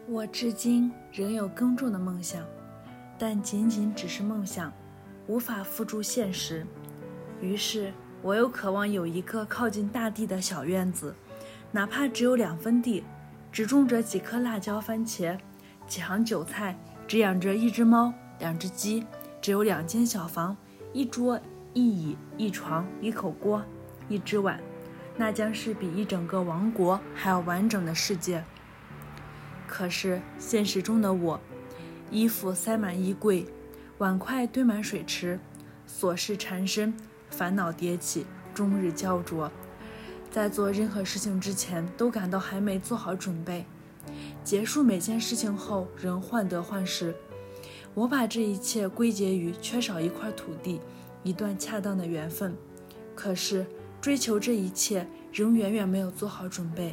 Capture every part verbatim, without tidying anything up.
我至今仍有耕种的梦想，但仅仅只是梦想，无法付诸现实。于是我又渴望有一个靠近大地的小院子，哪怕只有两分地，只种着几颗辣椒、番茄，几行韭菜，只养着一只猫、两只鸡，只有两间小房，一桌一椅一床一口锅一只碗，那将是比一整个王国还要完整的世界。可是现实中的我，衣服塞满衣柜，碗筷堆满水池，琐事缠身，烦恼迭起，终日焦灼。在做任何事情之前都感到还没做好准备，结束每件事情后仍患得患失。我把这一切归结于缺少一块土地，一段恰当的缘分。可是追求这一切仍远远没有做好准备。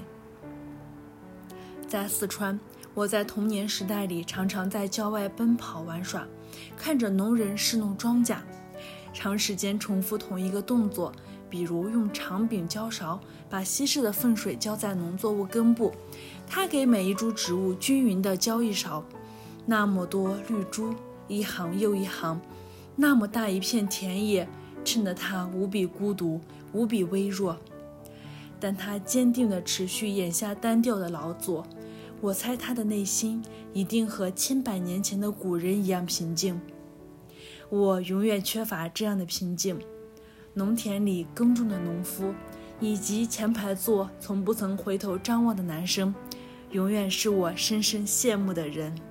在四川，我在童年时代里常常在郊外奔跑玩耍，看着农人侍弄庄稼，长时间重复同一个动作，比如用长柄浇勺把稀释的粪水浇在农作物根部，他给每一株植物均匀地浇一勺，那么多绿珠，一行又一行，那么大一片田野，衬得他无比孤独，无比微弱。但他坚定地持续眼下单调的劳作，我猜他的内心一定和千百年前的古人一样平静。我永远缺乏这样的平静。农田里耕种的农夫，以及前排座从不曾回头张望的男生，永远是我深深羡慕的人。